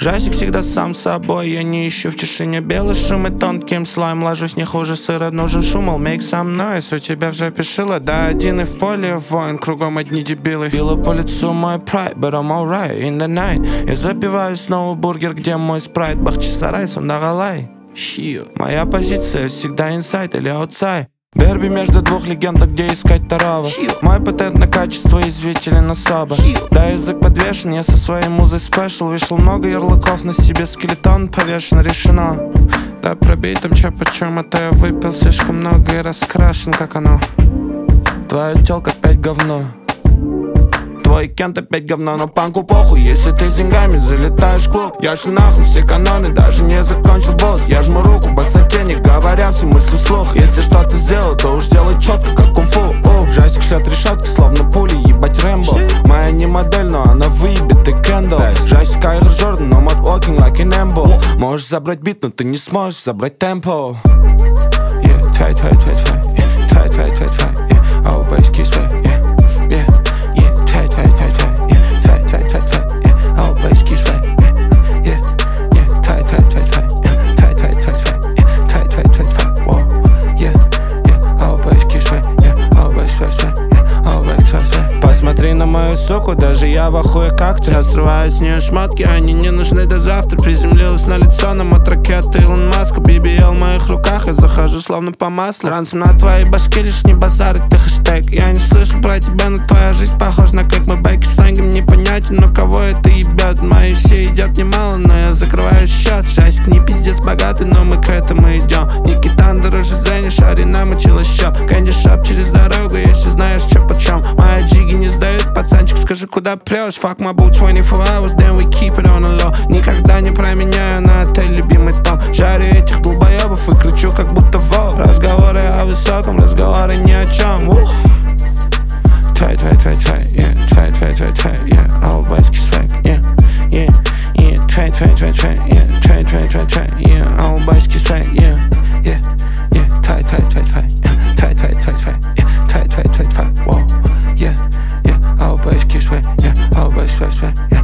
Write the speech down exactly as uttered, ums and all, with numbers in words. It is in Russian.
Жасик всегда сам собой, я не ищу в тишине белый шум и тонким слоем ложусь не хуже сыра, нужен шум, I'll make some noise. У тебя в жопе шило, да один и в поле воин, кругом одни дебилы. Била по лицу мой pride, but I'm alright in the night. Я запиваю снова бургер, где мой спрайт, Бахчисарай, Сундагалай. Моя позиция всегда inside или outside. Дерби между двух легенд, где искать Тарава. Мой патент на качество известителен особо. Да, язык подвешен, я со своей музой спешл. Вышло много ярлыков, на себе скелетон повешен, решено. Да, пробей там чё почем, это я выпил слишком много и раскрашен, как оно. Твоя тёлка опять говно. Твой кент опять говно, но панку похуй. Если ты с деньгами залетаешь в клуб, я ж нахуй все каноны, даже не закончил босс. Я жму руку, босоте, не говоря все мысли вслух. Если что-то сделал, то уж делай четко, как кунг-фу. Жасик шлет решетки, словно пули, ебать Рэмбо. Моя не модель, но она выебет, ты Кендалл. Жасик Айр Джордан, но мод walking like an amble. Можешь забрать бит, но ты не сможешь забрать темпо. Yeah, твай, твай, твай, твай, yeah, твай, твай, твай, твай, yeah, oh, bass, kiss, yeah, yeah, yeah, твай, твай, твай, твай, yeah, твай, твай, твай, твай, yeah, oh, bass, kiss, yeah, yeah, yeah, твай, твай, твай, твай, yeah, твай, твай, твай, твай, yeah, твай, твай, твай, твай, wow, yeah, yeah, oh, bass, kiss, yeah, oh, bass, bass, yeah, oh, bass, bass, yeah. Посмотри на мою суку, даже я в охуе как ты. Я срываю с нее шмотки, они не нужны до завтра. Приземлилась на лицо, нам от ракеты Илон Маска. би би эл в моих руках, я захожу словно по маслу. Ранцем на твоей башке, лишь не базар, это хэштег. Я не слышу про тебя, но твоя жизнь похожа на как. Мы байки сленгом непонятен, но кого это ебет? Мои все едят немало, но я закрываю счет. Жасик не пиздец богатый, но мы к этому идем. Никитан дороже Зенни, Шари намучил еще. Кэнди шоп через дорогу, если знаешь, что почем. Мои джиги не сдают, пацанчик, скажи, куда прешь? Fuck my boot двадцать четыре hours, then we keep it on the low. Никогда не променяю на отель любимый том. Жарю этих долбоебов и кричу, как будто вол. Разговоры о высоком, разговоры ни о чем. Ух. Твай, твай, твай, твай, yeah, твай, твай, твай, твай, yeah, all баски свайк, yeah, yeah, yeah, твай, твай, твай, твай, yeah, твай, твай, твай, твай, yeah, all баски свайк, yeah, yeah, yeah, твай, твай, твай, твай, yeah, твай, твай, твай, твай, yeah, твай, твай, твай, твай, wow, yeah, yeah, all баски свайк, yeah, all баски свайк, yeah.